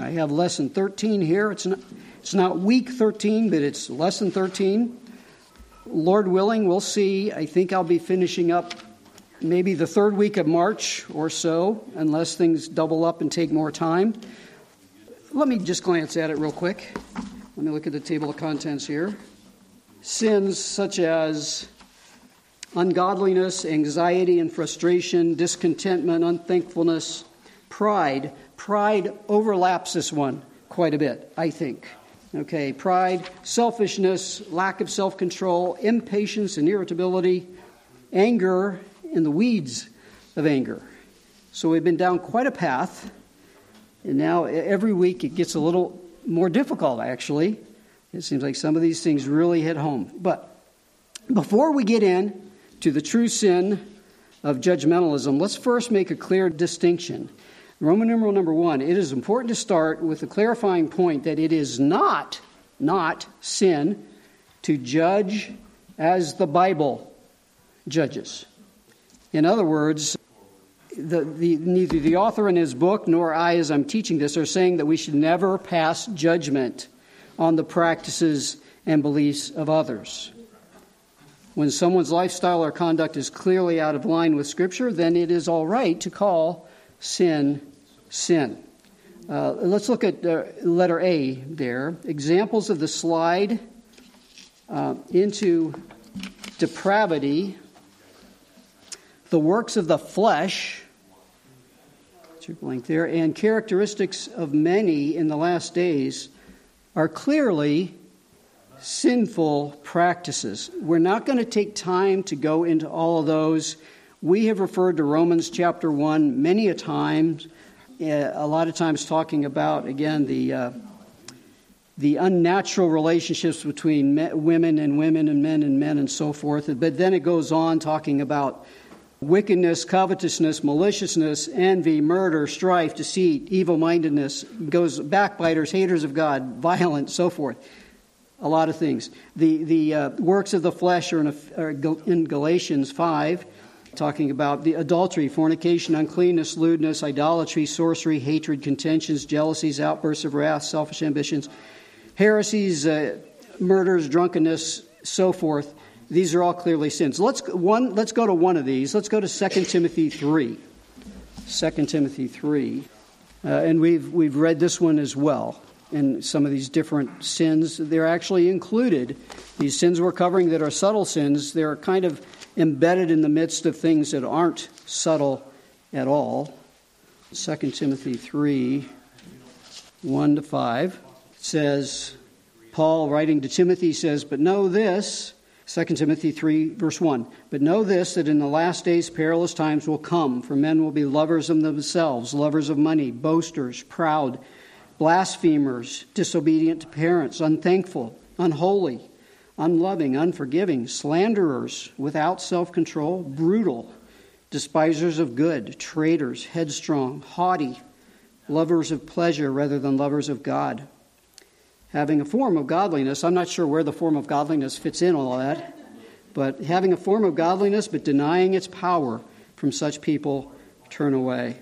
I have lesson 13 here. It's not week 13, but it's lesson 13. Lord willing, we'll see. I think I'll be finishing up maybe the third week of March or so, unless things double up and take more time. Let me just glance at it real quick. Let me look at the table of contents here. Sins such as ungodliness, anxiety and frustration, discontentment, unthankfulness, pride. Pride overlaps this one quite a bit, I think. Okay, pride, selfishness, lack of self-control, impatience and irritability, anger, and the weeds of anger. So we've been down quite a path, and now every week it gets a little more difficult, actually. It seems like some of these things really hit home. But before we get in to the true sin of judgmentalism, let's first make a clear distinction. Roman numeral number 1, it is important to start with the clarifying point that it is not sin to judge as the Bible judges. In other words, neither the author in his book nor I, as I'm teaching this, are saying that we should never pass judgment on the practices and beliefs of others. When someone's lifestyle or conduct is clearly out of line with Scripture, then it is all right to call sin. Let's look at letter A there. Examples of the slide into depravity. The works of the flesh, blank there, and characteristics of many in the last days are clearly sinful practices. We're not going to take time to go into all of those. We have referred to Romans chapter 1 many a time, a lot of times talking about, again, the unnatural relationships between women and men and men and so forth. But then it goes on talking about wickedness, covetousness, maliciousness, envy, murder, strife, deceit, evil-mindedness, goes backbiters, haters of God, violent, so forth. A lot of things. The works of the flesh are in Galatians 5, talking about the adultery, fornication, uncleanness, lewdness, idolatry, sorcery, hatred, contentions, jealousies, outbursts of wrath, selfish ambitions, heresies, murders, drunkenness, so forth. These are all clearly sins. Let's go to one of these. Let's go to 2 Timothy 3. 2 Timothy 3. And we've read this one as well. And some of these different sins, they're actually included. These sins we're covering that are subtle sins, they're kind of embedded in the midst of things that aren't subtle at all. 2 Timothy 3, 1-5 says, Paul writing to Timothy says, but know this, 2 Timothy 3, verse 1, but know this, that in the last days perilous times will come, for men will be lovers of themselves, lovers of money, boasters, proud, blasphemers, disobedient to parents, unthankful, unholy, unloving, unforgiving, slanderers, without self-control, brutal, despisers of good, traitors, headstrong, haughty, lovers of pleasure rather than lovers of God, having a form of godliness. I'm not sure where the form of godliness fits in all that, but having a form of godliness but denying its power, from such people turn away.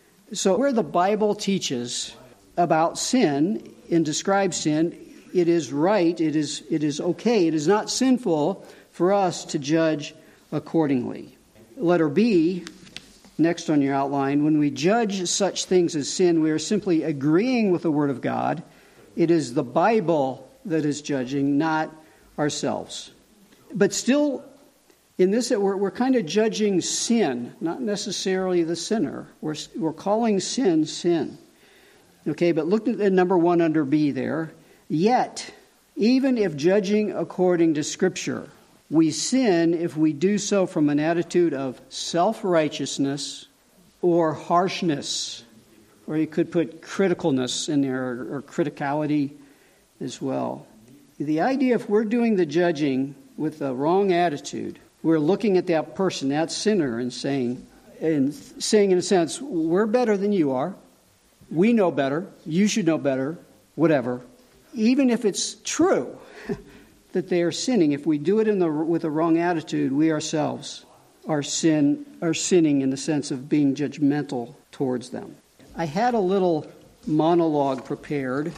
So where the Bible teaches about sin and describes sin, it is right, it is okay, it is not sinful for us to judge accordingly. Letter B, next on your outline, when we judge such things as sin, we are simply agreeing with the Word of God. It is the Bible that is judging, not ourselves. But still, in this, we're kind of judging sin, not necessarily the sinner. We're calling sin, sin. Okay, but look at number 1 under B there. Yet, even if judging according to Scripture, we sin if we do so from an attitude of self-righteousness or harshness. Or you could put criticalness in there, or criticality as well. The idea, if we're doing the judging with the wrong attitude, we're looking at that person, that sinner, and saying in a sense, we're better than you are. We know better. You should know better. Whatever. Even if it's true that they are sinning, if we do it with the wrong attitude, we ourselves are sinning in the sense of being judgmental towards them. I had a little monologue prepared.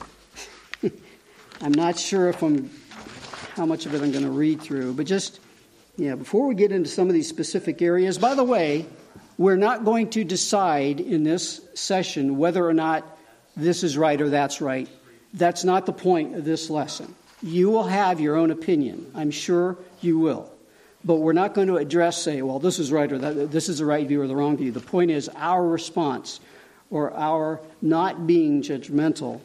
I'm not sure how much of it I'm going to read through, but before we get into some of these specific areas, by the way, we're not going to decide in this session whether or not this is right or that's right. That's not the point of this lesson. You will have your own opinion. I'm sure you will. But we're not going to say, well, this is right or this is the right view or the wrong view. The point is our response or our not being judgmental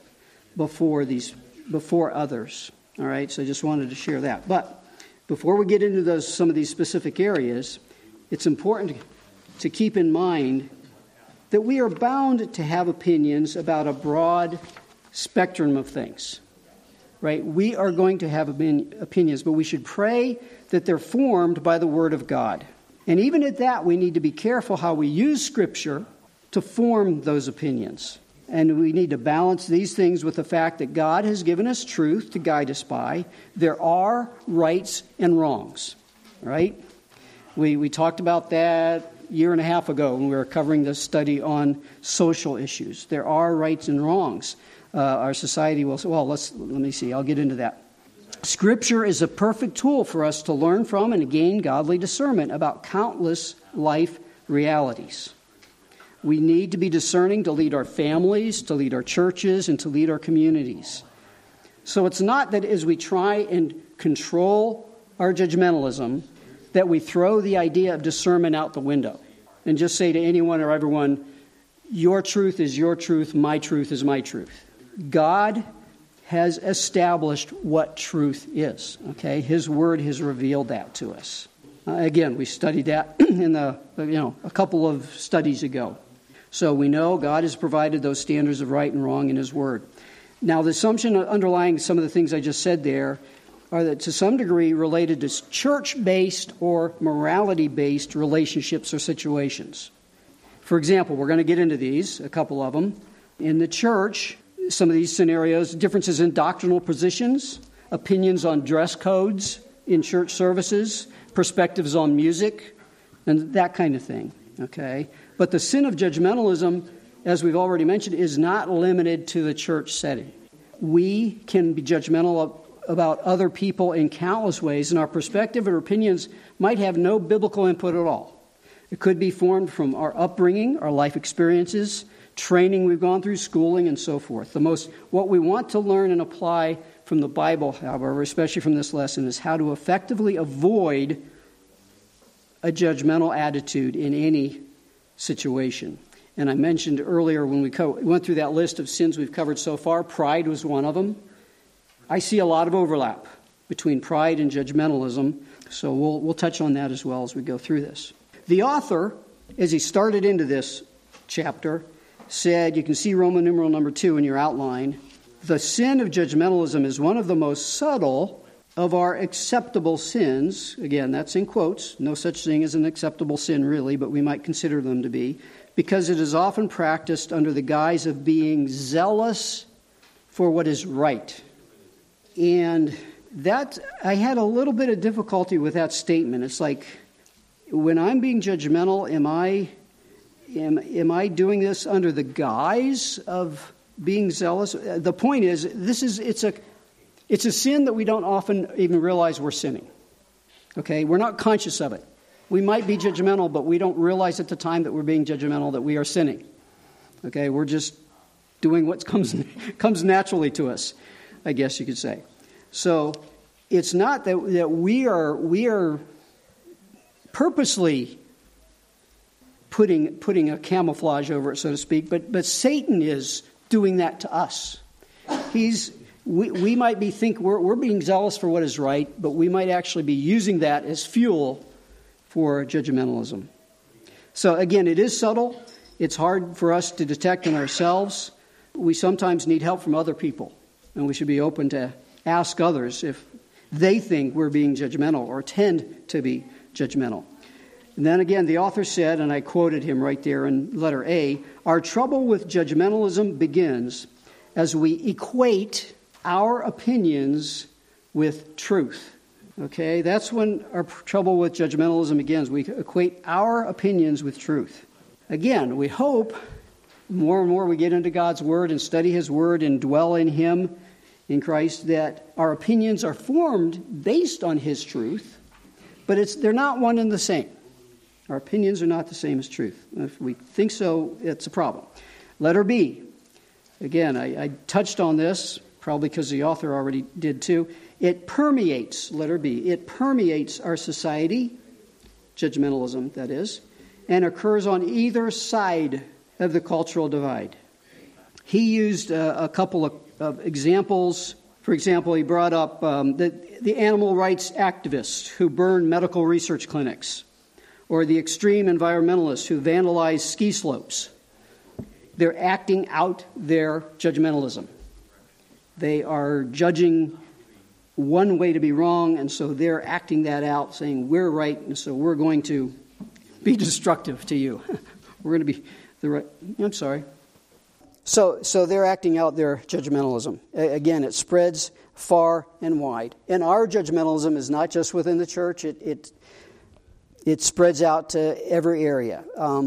before others. All right, so I just wanted to share that. But before we get into some of these specific areas, it's important to keep in mind that we are bound to have opinions about a broad spectrum of things. Right? We are going to have opinions, but we should pray that they're formed by the Word of God. And even at that, we need to be careful how we use Scripture to form those opinions. And we need to balance these things with the fact that God has given us truth to guide us by. There are rights and wrongs. Right? We talked about that a year and a half ago when we were covering the study on social issues. There are rights and wrongs. Our society will say, well, let me see, I'll get into that. Scripture is a perfect tool for us to learn from and gain godly discernment about countless life realities. We need to be discerning to lead our families, to lead our churches, and to lead our communities. So it's not that as we try and control our judgmentalism, that we throw the idea of discernment out the window and just say to anyone or everyone, your truth is your truth, my truth is my truth. God has established what truth is. Okay, His Word has revealed that to us. Again, we studied that in a couple of studies ago. So we know God has provided those standards of right and wrong in His Word. Now, the assumption underlying some of the things I just said there are that to some degree related to church-based or morality-based relationships or situations. For example, we're going to get into these, a couple of them. In the church, some of these scenarios, differences in doctrinal positions, opinions on dress codes in church services, perspectives on music, and that kind of thing. Okay? But the sin of judgmentalism, as we've already mentioned, is not limited to the church setting. We can be judgmental about other people in countless ways, and our perspective or opinions might have no biblical input at all. It could be formed from our upbringing, our life experiences, training we've gone through, schooling, and so forth. What we want to learn and apply from the Bible, however, especially from this lesson, is how to effectively avoid a judgmental attitude in any situation. And I mentioned earlier when we went through that list of sins we've covered so far, pride was one of them. I see a lot of overlap between pride and judgmentalism, so we'll touch on that as well as we go through this. The author, as he started into this chapter, said, you can see Roman numeral number 2 in your outline, the sin of judgmentalism is one of the most subtle of our acceptable sins. Again, that's in quotes. No such thing as an acceptable sin, really, but we might consider them to be, because it is often practiced under the guise of being zealous for what is right. And that, I had a little bit of difficulty with that statement. It's like, when I'm being judgmental, am I doing this under the guise of being zealous? The point is, it's a sin that we don't often even realize we're sinning. Okay, we're not conscious of it. We might be judgmental, but we don't realize at the time that we're being judgmental that we are sinning. Okay, we're just doing what comes naturally to us, I guess you could say. So it's not that we are purposely putting a camouflage over it, so to speak, but Satan is doing that to us. We might think we're being zealous for what is right, but we might actually be using that as fuel for judgmentalism. So again, it is subtle. It's hard for us to detect in ourselves. We sometimes need help from other people, and we should be open to ask others if they think we're being judgmental or tend to be judgmental. And then again, the author said, and I quoted him right there in letter A, our trouble with judgmentalism begins as we equate our opinions with truth. Okay, that's when our trouble with judgmentalism begins. We equate our opinions with truth. Again, we hope more and more we get into God's Word and study His Word and dwell in Him, in Christ, that our opinions are formed based on His truth, but they're not one and the same. Our opinions are not the same as truth. If we think so, it's a problem. Letter B. Again, I touched on this, probably because the author already did too. It permeates, letter B, it permeates our society, judgmentalism, that is, and occurs on either side of the cultural divide. He used a couple of examples. For example, he brought up the animal rights activists who burn medical research clinics, or the extreme environmentalists who vandalize ski slopes. They're acting out their judgmentalism. They are judging one way to be wrong, and so they're acting that out, saying we're right, and so we're going to be destructive to you. We're going to be the right. I'm sorry. So they're acting out their judgmentalism. Again, it spreads far and wide. And our judgmentalism is not just within the church. It spreads out to every area.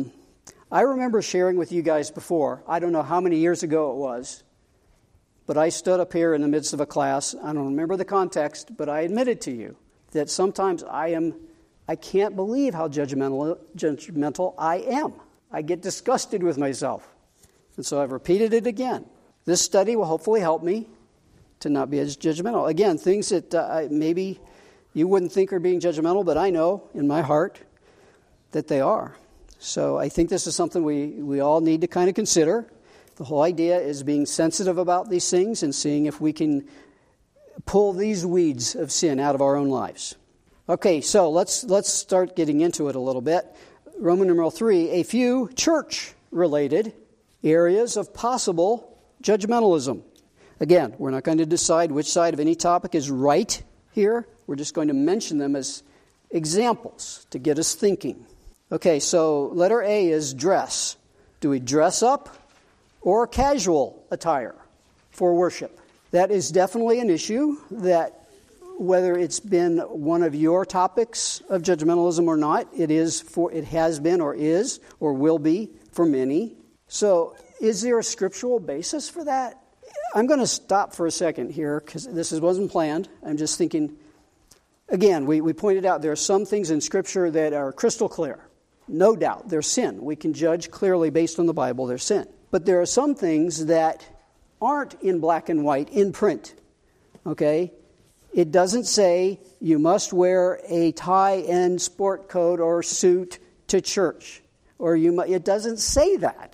I remember sharing with you guys before, I don't know how many years ago it was, but I stood up here in the midst of a class. I don't remember the context, but I admitted to you that sometimes I can't believe how judgmental I am. I get disgusted with myself. And so I've repeated it again. This study will hopefully help me to not be as judgmental. Again, things that maybe you wouldn't think are being judgmental, but I know in my heart that they are. So I think this is something we all need to kind of consider. The whole idea is being sensitive about these things and seeing if we can pull these weeds of sin out of our own lives. Okay, so let's start getting into it a little bit. Roman numeral 3, a few church-related areas of possible judgmentalism. Again, we're not going to decide which side of any topic is right here. We're just going to mention them as examples to get us thinking. Okay, so letter A is dress. Do we dress up or casual attire for worship? That is definitely an issue that, whether it's been one of your topics of judgmentalism or not, it has been or is or will be for many. So is there a scriptural basis for that? I'm going to stop for a second here because this wasn't planned. I'm just thinking, again, we pointed out there are some things in Scripture that are crystal clear. No doubt, they're sin. We can judge clearly based on the Bible, they're sin. But there are some things that aren't in black and white, in print. Okay? It doesn't say you must wear a tie and sport coat or suit to church. It doesn't say that.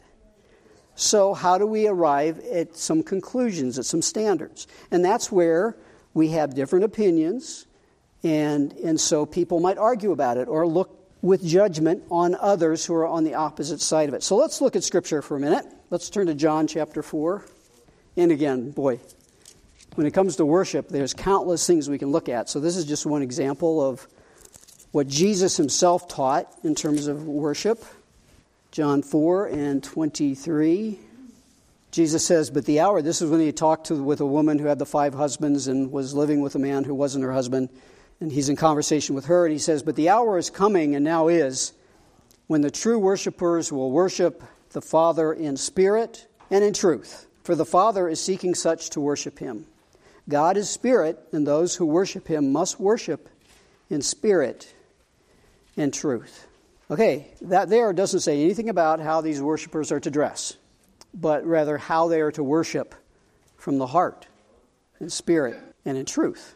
So how do we arrive at some conclusions, at some standards? And that's where we have different opinions, and so people might argue about it or look with judgment on others who are on the opposite side of it. So let's look at Scripture for a minute. Let's turn to John chapter 4. And again, boy, when it comes to worship, there's countless things we can look at. So this is just one example of what Jesus himself taught in terms of worship. John 4 and 23. Jesus says, but the hour, this is when he talked with a woman who had the 5 husbands and was living with a man who wasn't her husband. And he's in conversation with her, and he says, but the hour is coming, and now is, when the true worshipers will worship the Father in spirit and in truth. For the Father is seeking such to worship him. God is spirit, and those who worship him must worship in spirit and truth. Okay, that there doesn't say anything about how these worshipers are to dress, but rather how they are to worship from the heart, in spirit, and in truth.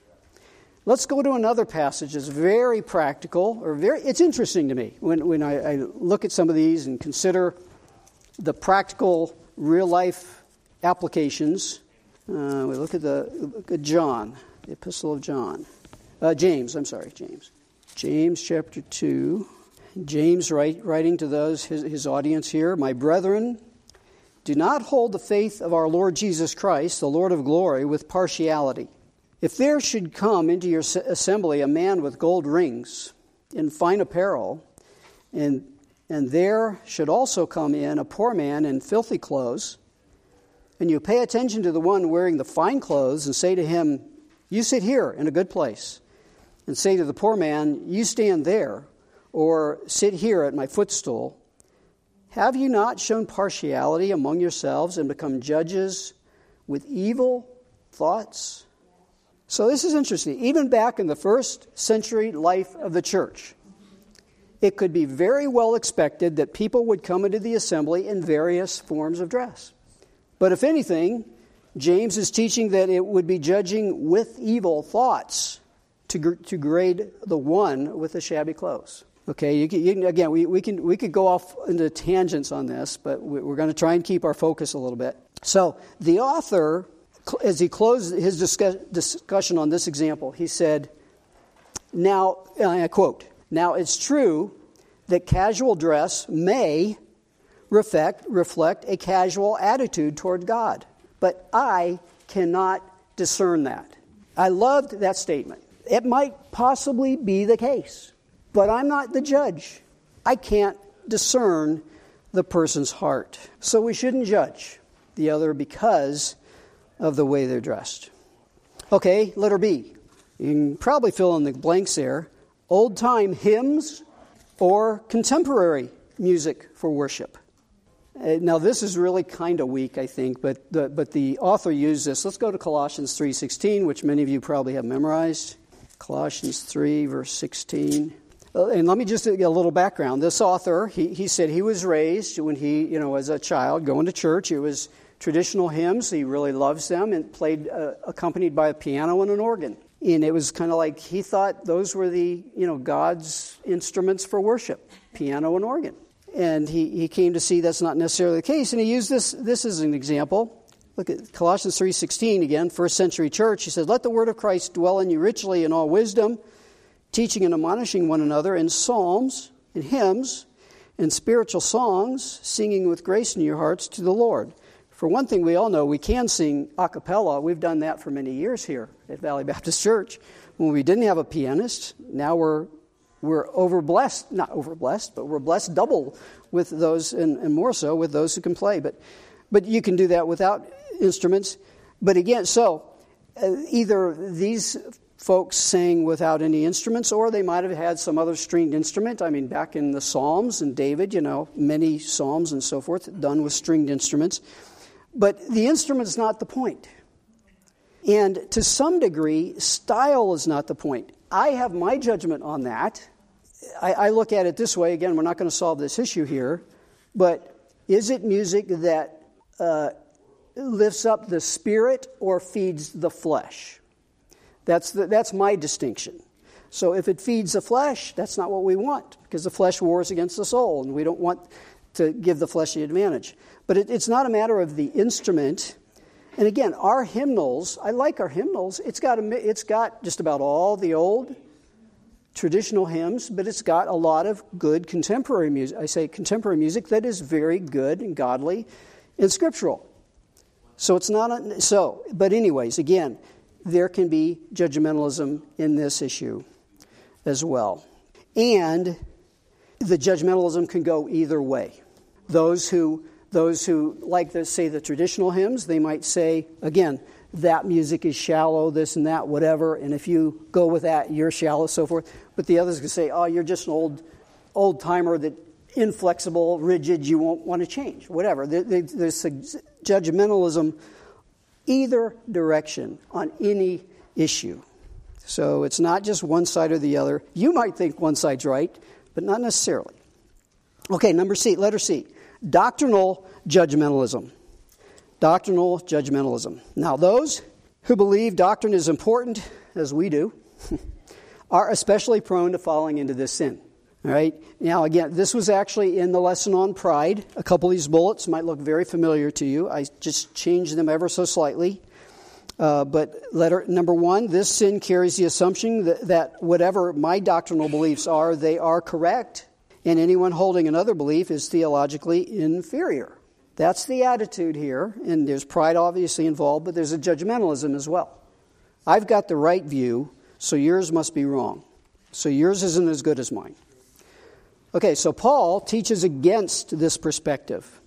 Let's go to another passage that's very practical, it's interesting to me when I look at some of these and consider the practical, real-life applications. We look at John, the Epistle of John. James. James chapter 2. James writing to those, his audience here, my brethren, do not hold the faith of our Lord Jesus Christ, the Lord of glory, with partiality. If there should come into your assembly a man with gold rings in fine apparel, and there should also come in a poor man in filthy clothes, and you pay attention to the one wearing the fine clothes and say to him, you sit here in a good place, and say to the poor man, you stand there, or sit here at my footstool, Have you not shown partiality among yourselves and become judges with evil thoughts? So this is interesting. Even back in the first century life of the church, it could be very well expected that people would come into the assembly in various forms of dress. But if anything, James is teaching that it would be judging with evil thoughts to grade the one with the shabby clothes. Okay, again, we could go off into tangents on this, but we're going to try and keep our focus a little bit. So the author, as he closed his discussion on this example, he said, now, I quote, "Now it's true that casual dress may reflect a casual attitude toward God, but I cannot discern that." I loved that statement. It might possibly be the case, but I'm not the judge. I can't discern the person's heart. So we shouldn't judge the other because of the way they're dressed. Okay, letter B. You can probably fill in the blanks there. Old-time hymns or contemporary music for worship. Now, this is really kind of weak, I think, but the author used this. Let's go to Colossians 3:16, which many of you probably have memorized. Colossians 3, verse 16. And let me just get a little background. This author, he said he was raised when he, as a child, going to church. It was traditional hymns. He really loves them and played accompanied by a piano and an organ. And it was kind of like he thought those were the, God's instruments for worship, piano and organ. And he came to see that's not necessarily the case. And he used this as an example. Look at Colossians 3:16 again, first century church. He said, "Let the word of Christ dwell in you richly in all wisdom, teaching and admonishing one another in psalms and hymns and spiritual songs, singing with grace in your hearts to the Lord." For one thing, we all know we can sing a cappella. We've done that for many years here at Valley Baptist Church. When we didn't have a pianist, now we're overblessed, not overblessed, but we're blessed double with those, and more so with those who can play. But you can do that without instruments. But again, so either these folks sang without any instruments, or they might have had some other stringed instrument. I mean, back in the Psalms and David, many Psalms and so forth done with stringed instruments. But the instrument is not the point. And to some degree, style is not the point. I have my judgment on that. I look at it this way. Again, we're not going to solve this issue here. But is it music that lifts up the spirit or feeds the flesh? That's my distinction. So if it feeds the flesh, that's not what we want, because the flesh wars against the soul, and we don't want to give the flesh the advantage. But it's not a matter of the instrument. And again, our hymnals, I like our hymnals. It's got just about all the old traditional hymns, but it's got a lot of good contemporary music. I say contemporary music that is very good and godly and scriptural. So it's not but anyways, again, there can be judgmentalism in this issue as well. And the judgmentalism can go either way. Those who like to say the traditional hymns, they might say, again, that music is shallow, this and that, whatever, and if you go with that, you're shallow, so forth. But the others can say, oh, you're just an old-timer, that inflexible, rigid, you won't want to change, whatever. There's judgmentalism either direction on any issue. So it's not just one side or the other. You might think one side's right, but not necessarily. Okay, letter C. Doctrinal judgmentalism. Doctrinal judgmentalism. Now, those who believe doctrine is important, as we do, are especially prone to falling into this sin. All right? Now, again, this was actually in the lesson on pride. A couple of these bullets might look very familiar to you. I just changed them ever so slightly. But letter number 1, this sin carries the assumption that whatever my doctrinal beliefs are, they are correct, and anyone holding another belief is theologically inferior. That's the attitude here, and there's pride obviously involved, but there's a judgmentalism as well. I've got the right view, so yours must be wrong. So yours isn't as good as mine. Okay, so Paul teaches against this perspective.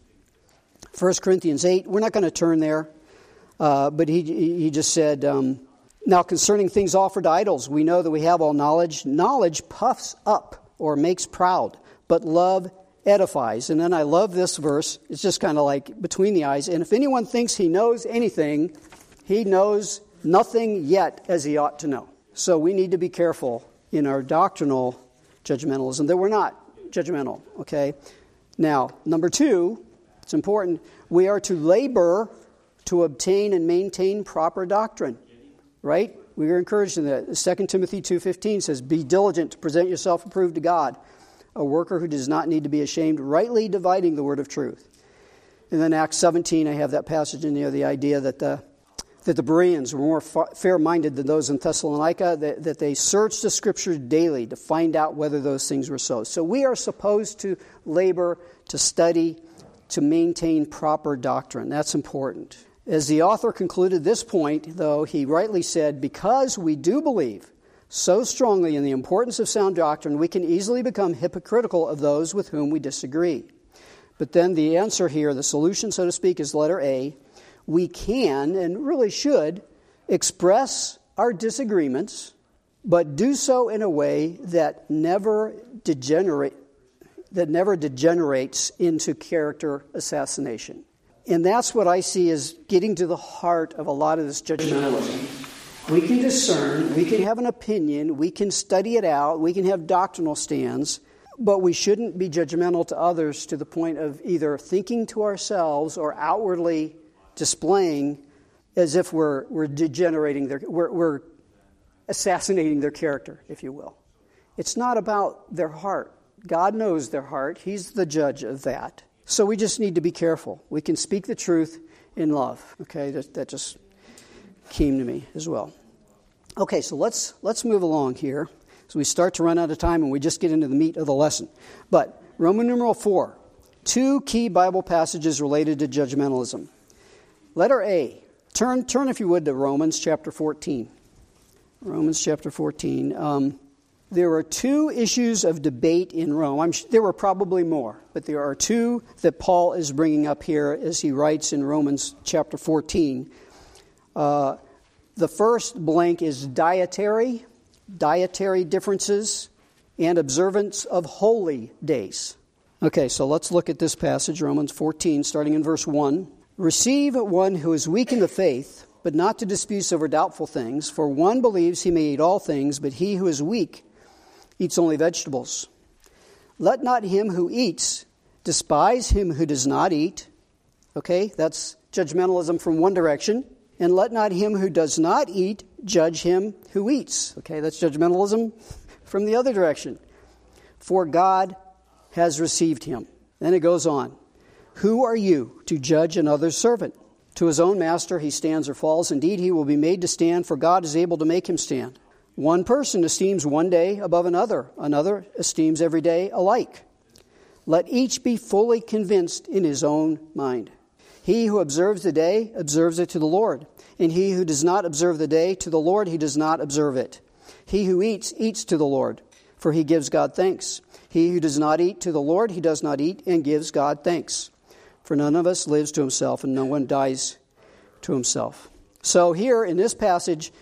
1 Corinthians 8, we're not going to turn there, but he just said, now concerning things offered to idols, we know that we have all knowledge. Knowledge puffs up or makes proud, but love edifies. And then I love this verse. It's just kind of like between the eyes. And if anyone thinks he knows anything, he knows nothing yet as he ought to know. So we need to be careful in our doctrinal judgmentalism that we're not judgmental, okay? Now, number 2, it's important, we are to labor to obtain and maintain proper doctrine, right? We are encouraged in that. 2 Timothy 2:15 says, be diligent to present yourself approved to God, a worker who does not need to be ashamed, rightly dividing the word of truth. And then Acts 17, I have that passage in there, the idea that the Bereans were more fair-minded than those in Thessalonica, that they searched the Scriptures daily to find out whether those things were so. So we are supposed to labor, to study, to maintain proper doctrine. That's important. As the author concluded this point, though, he rightly said, because we do believe so strongly in the importance of sound doctrine, we can easily become hypocritical of those with whom we disagree. But then the answer here, the solution, so to speak, is letter A. We can, and really should, express our disagreements, but do so in a way that never degenerates into character assassination. And that's what I see as getting to the heart of a lot of this judgmentalism. We can discern, we can have an opinion, we can study it out, we can have doctrinal stands, but we shouldn't be judgmental to others to the point of either thinking to ourselves or outwardly displaying as if we're degenerating we're assassinating their character, if you will. It's not about their heart. God knows their heart. He's the judge of that. So we just need to be careful. We can speak the truth in love. Okay, that just came to me as well. Okay, so let's move along here. So we start to run out of time and we just get into the meat of the lesson. But Roman numeral 4, 2 key Bible passages related to judgmentalism. Letter A. Turn if you would to Romans chapter 14. Romans chapter 14. There are 2 issues of debate in Rome. There were probably more, but there are 2 that Paul is bringing up here as he writes in Romans chapter 14. The first blank is dietary differences, and observance of holy days. Okay, so let's look at this passage, Romans 14, starting in verse 1. Receive one who is weak in the faith, but not to dispute over doubtful things. For one believes he may eat all things, but he who is weak eats only vegetables. Let not him who eats despise him who does not eat. Okay, that's judgmentalism from one direction. And let not him who does not eat judge him who eats. Okay, that's judgmentalism from the other direction. For God has received him. Then it goes on. Who are you to judge another's servant? To his own master he stands or falls. Indeed, he will be made to stand, for God is able to make him stand. One person esteems one day above another. Another esteems every day alike. Let each be fully convinced in his own mind. He who observes the day observes it to the Lord. And he who does not observe the day, to the Lord he does not observe it. He who eats, eats to the Lord, for he gives God thanks. He who does not eat to the Lord, he does not eat and gives God thanks. For none of us lives to himself, and no one dies to himself. So here in this passage,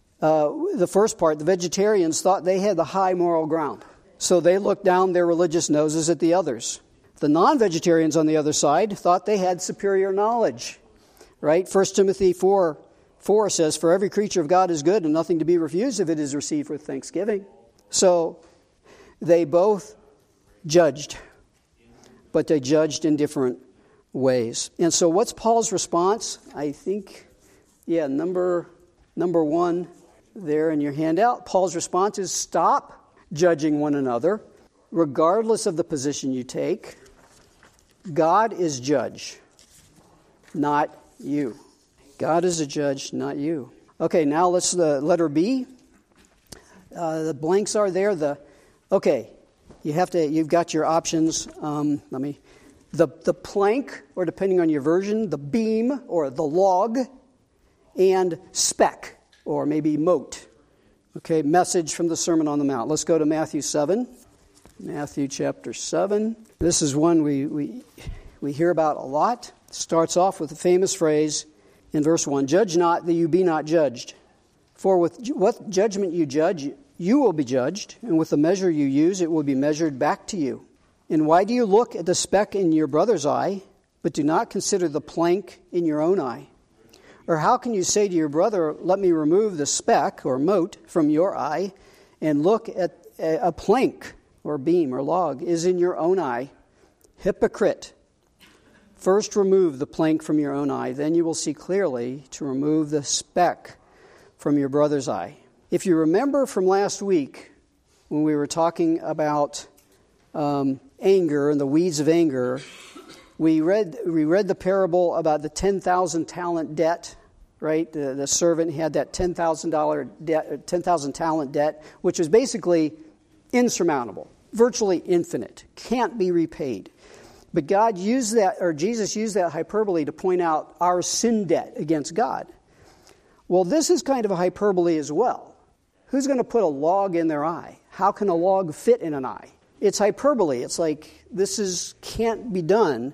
the first part, the vegetarians thought they had the high moral ground. So they looked down their religious noses at the others. The non-vegetarians on the other side thought they had superior knowledge. Right? 1 Timothy 4 says, for every creature of God is good and nothing to be refused if it is received with thanksgiving. So they both judged, but they judged in different ways. And so what's Paul's response? I think, number 1 there in your handout. Paul's response is stop judging one another, regardless of the position you take. God is judge, not you. God is a judge, not you. Okay, now let's letter B. The blanks are there. You've got your options. The plank, or depending on your version, the beam or the log, and speck, or maybe mote. Okay, message from the Sermon on the Mount. Let's go to Matthew 7. Matthew chapter 7. This is one we hear about a lot. It starts off with the famous phrase in verse 1, judge not that you be not judged. For with what judgment you judge, you will be judged, and with the measure you use, it will be measured back to you. And why do you look at the speck in your brother's eye, but do not consider the plank in your own eye? Or how can you say to your brother, let me remove the speck or mote from your eye, and look at a plank or beam or log is in your own eye? Hypocrite! First remove the plank from your own eye, then you will see clearly to remove the speck from your brother's eye. If you remember from last week, when we were talking about anger and the weeds of anger, we read the parable about the 10,000 talent debt, right? The servant had that $10,000 debt, 10,000 talent debt, which is basically insurmountable, virtually infinite, can't be repaid. But God used that, or Jesus used that hyperbole to point out our sin debt against God. Well, this is kind of a hyperbole as well. Who's going to put a log in their eye? How can a log fit in an eye? It's hyperbole. It's like can't be done.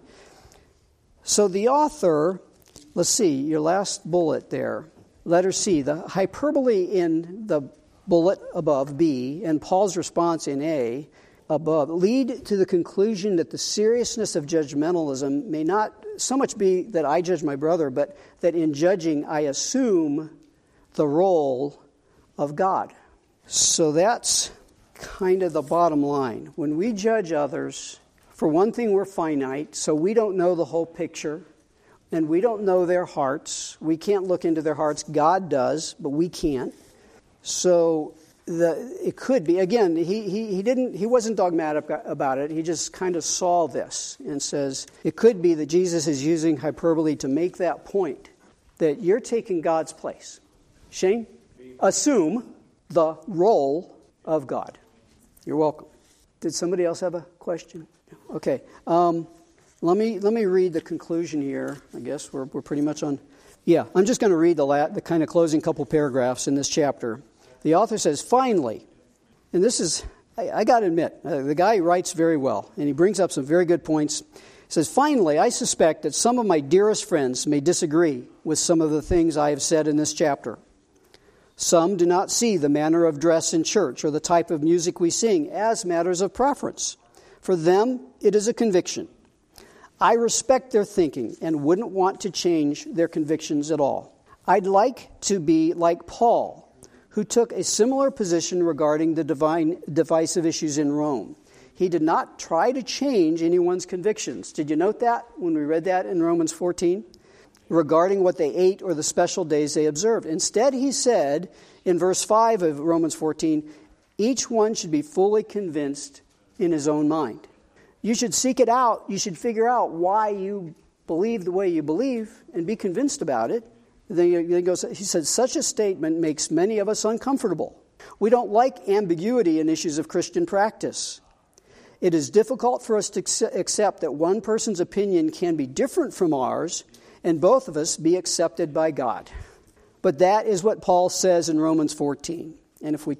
So the author, let's see, your last bullet there, letter C, the hyperbole in the bullet above, B, and Paul's response in A, above, lead to the conclusion that the seriousness of judgmentalism may not so much be that I judge my brother, but that in judging I assume the role of God. So that's kind of the bottom line. When we judge others, for one thing, we're finite, so we don't know the whole picture, and we don't know their hearts. We can't look into their hearts. God does, but we can't. So it could be, again, he wasn't dogmatic about it. He just kind of saw this and says it could be that Jesus is using hyperbole to make that point, that you're taking God's place. Shane, assume the role of God. You're welcome. Did somebody else have a question? Okay. Let me read the conclusion here. I guess we're pretty much on. Yeah, I'm just going to read the kind of closing couple paragraphs in this chapter. The author says, finally, and this is, I got to admit, the guy writes very well, and he brings up some very good points. He says, finally, I suspect that some of my dearest friends may disagree with some of the things I have said in this chapter. Some do not see the manner of dress in church or the type of music we sing as matters of preference. For them, it is a conviction. I respect their thinking and wouldn't want to change their convictions at all. I'd like to be like Paul, who took a similar position regarding the divisive issues in Rome. He did not try to change anyone's convictions. Did you note that when we read that in Romans 14? Regarding what they ate or the special days they observed. Instead, he said in verse 5 of Romans 14, each one should be fully convinced in his own mind. You should seek it out. You should figure out why you believe the way you believe and be convinced about it. Then he said, such a statement makes many of us uncomfortable. We don't like ambiguity in issues of Christian practice. It is difficult for us to accept that one person's opinion can be different from ours and both of us be accepted by God. But that is what Paul says in Romans 14. And if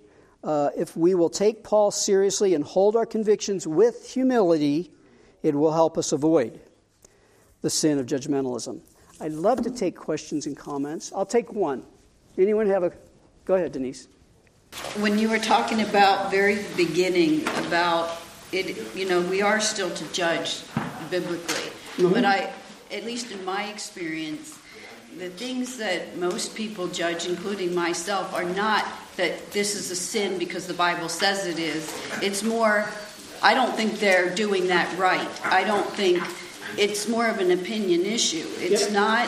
we will take Paul seriously and hold our convictions with humility, it will help us avoid the sin of judgmentalism. I'd love to take questions and comments. I'll take one. Anyone have go ahead, Denise. When you were talking about very beginning about it, we are still to judge biblically. Mm-hmm. But at least in my experience, the things that most people judge, including myself, are not that this is a sin because the Bible says it is. It's more, I don't think they're doing that right. I don't think, it's more of an opinion issue. It's not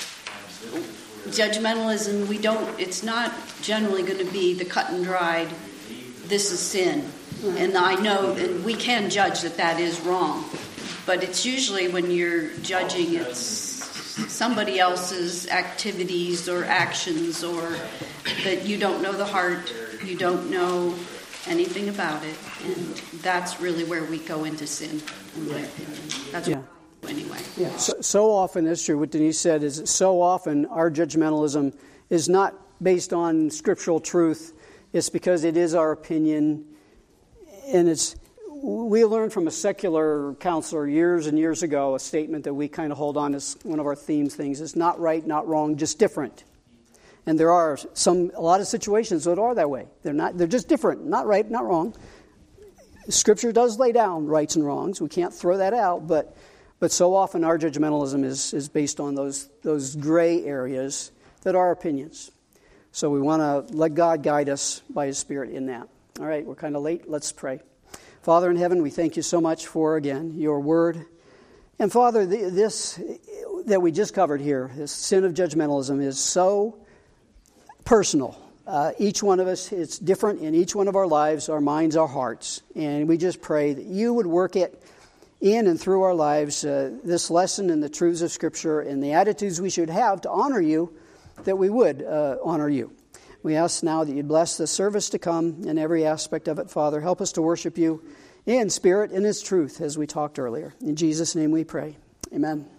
judgmentalism. It's not generally going to be the cut and dried, this is sin. Mm-hmm. And I know, and we can judge that is wrong. But it's usually when you're judging, it's somebody else's activities or actions, or that you don't know the heart, you don't know anything about it. And that's really where we go into sin, in my opinion. That's anyway. Yeah. So often, that's true. What Denise said is so often our judgmentalism is not based on scriptural truth. It's because it is our opinion, and we learned from a secular counselor years and years ago a statement that we kind of hold on as one of our theme things. It's not right, not wrong, just different. And there are a lot of situations that are that way. They're just different, not right, not wrong. Scripture does lay down rights and wrongs. We can't throw that out, but so often our judgmentalism is based on those gray areas that are opinions. So we want to let God guide us by His Spirit in that. All right, we're kind of late. Let's pray. Father in heaven, we thank you so much for, again, your word. And Father, this that we just covered here, this sin of judgmentalism, is so personal. Each one of us, it's different in each one of our lives, our minds, our hearts. And we just pray that you would work it in and through our lives, this lesson and the truths of Scripture and the attitudes we should have to honor you, that we would honor you. We ask now that you'd bless the service to come in every aspect of it, Father. Help us to worship you in spirit and in truth, as we talked earlier. In Jesus' name we pray. Amen.